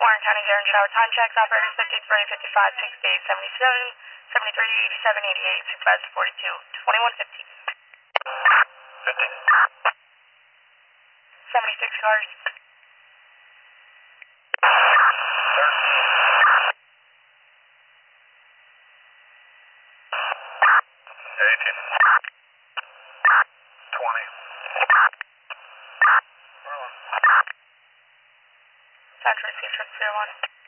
Warren County Air and Shower time checks. Operators 53, 55, 68, 77, 73, 87, 88, supervisor 42, 21, 15. 50. 76 cars. 18. 20. Sound to receive from 01.